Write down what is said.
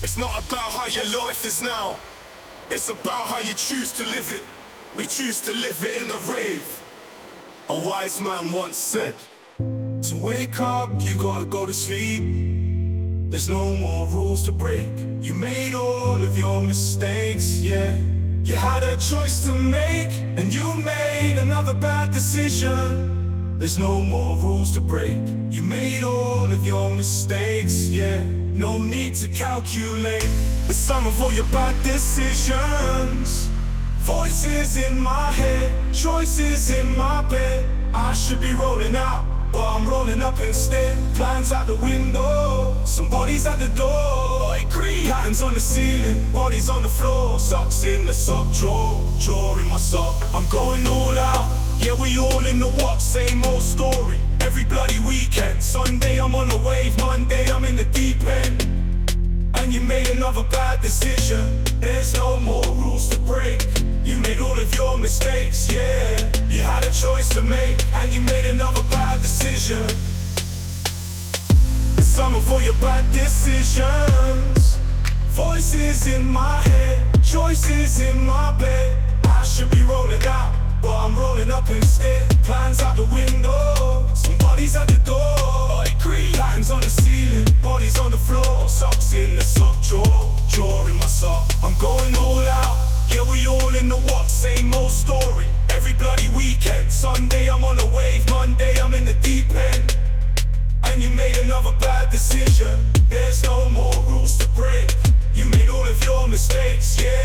It's not about how your life is now, it's about how you choose to live it. We choose to live it in the rave. A wise man once said, to wake up, you gotta go to sleep. There's no more rules to break. You made all of your mistakes, yeah. You had a choice to make, and you made another bad decision. There's no more rules to break. You made all of your mistakes, yeah. No need to calculate the sum of all your bad decisions. Voices in my head, choices in my bed. I should be rolling out, but I'm rolling up instead. Plans out the window, somebody's at the door. I agree. Patterns on the ceiling, bodies on the floor. Socks in the sock drawer, drawer in my sock. I'm going all out, yeah, we all in the what? Same old story, every bloody weekend. Sunday I'm on the wave, Monday I'm in the deep end. And you made another bad decision. There's no more rules to break. You made all of your mistakes, yeah. You had a choice to make, and you made another bad decision. The sum of all your bad decisions. Voices in my head, choices in my bed. I should be rolling out, but I'm rolling up instead. Plans out the window, somebody's at the door. I agree. Patterns on the ceiling, bodies on the floor. Socks in the sock drawer, drawer in my sock. I'm going all out, yeah, we all in the what? Same old story, every bloody weekend. Sunday I'm on the wave, Monday I'm in the deep end. And you made another bad decision. There's no more rules to break. You made all of your mistakes, yeah.